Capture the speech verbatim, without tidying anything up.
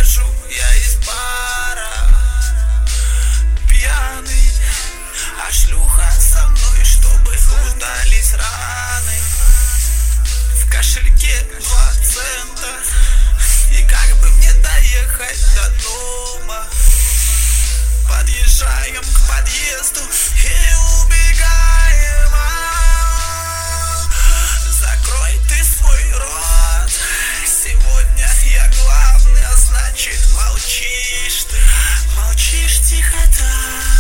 выхожу я из бара пьяный, а шлюха со мной, чтобы удались раны. В кошельке два цента, и как бы мне доехать до дома? Подъезжаем к подъезду и убегаем. Закрой ты свой рот, сегодня я главный, а значит молчишь ты. Молчишь тихо так.